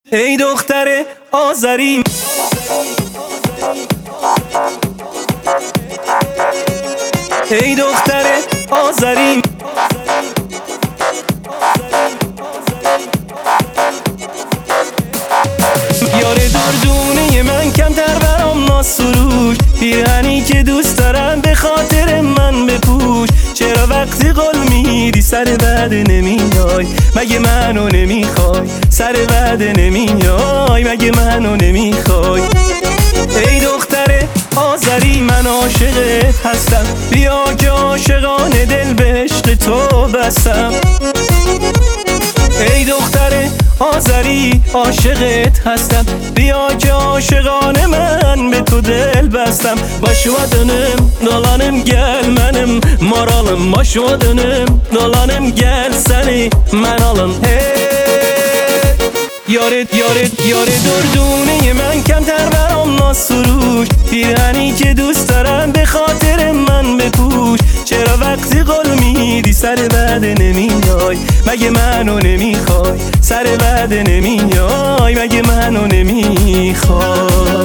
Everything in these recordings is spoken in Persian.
ای دختر آذری، ای دختر آذری، یار دردونه من کمتر برام ناسروش، پیرهنی که دوست دارم به خاطر من بپوش. چرا وقتی قول میدی سر وعده نمیای؟ مگه منو نمیخوای؟ سر وعده نمیای؟ مگه منو نمیخوای؟ ای دختر آذری، من عاشقت هستم، بیا که عاشقانه دل به عشق تو بستم. ای دختر آذری، عاشقت هستم، بیا که عاشقانه من به تو دل bastım. Başıma dönüm, dolanım gel benim moralım. Başıma dönüm, dolanım gel seni men alım. Hey yare durdونه من کمتر برام ناسروش، پیرهنی که دوست دارم به خاطر من بپوش. چرا وقتی قول میدی سر وعده نمیای؟ مگه منو نمیخوای؟ سر وعده نمیای؟ مگه منو نمیخوای؟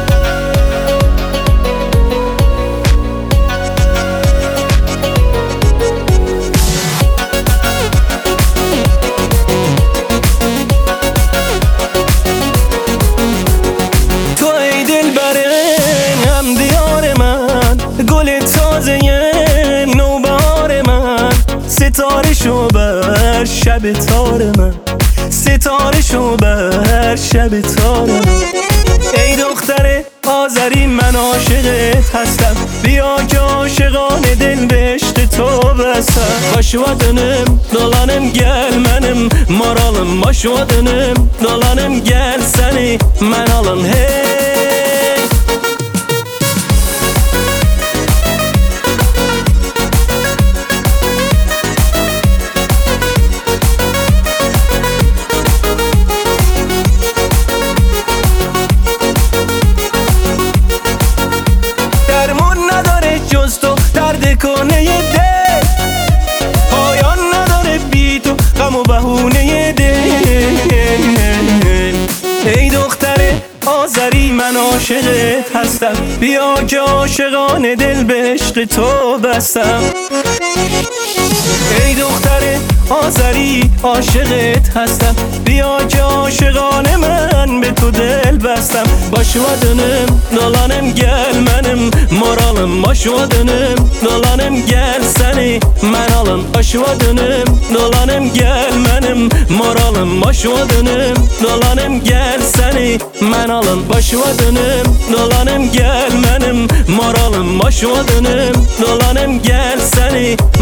ستاره شو بر شب تار من، ستاره شو بر شب تار من. ای دختر آذری، من عاشقت هستم، بیا که عاشقانه دل به عشق تو بستم. Başıma dönüm, dolanım gel benim moralım. Başıma dönüm, dolanım gel seni men alım. Hey کنه دل، پایان نداره بی تو غم و بهونه دل. ای دختر آذری، من عاشقت هستم، بیا که عاشقانه دل به عشق تو بستم. ای دختر آذری، عاشقت هستم، بیا که عاشقانه من به تو دل bastım. Başıma dönüm, dolanım gel benim moralım. Başıma dönüm, dolanım gel seni men alım. Başıma dönüm, dolanım gel benim moralım. Başıma dönüm, dolanım gel seni men alım. Başıma dönüm, dolanım gel benim moralım. Başıma dönüm, dolanım gel seni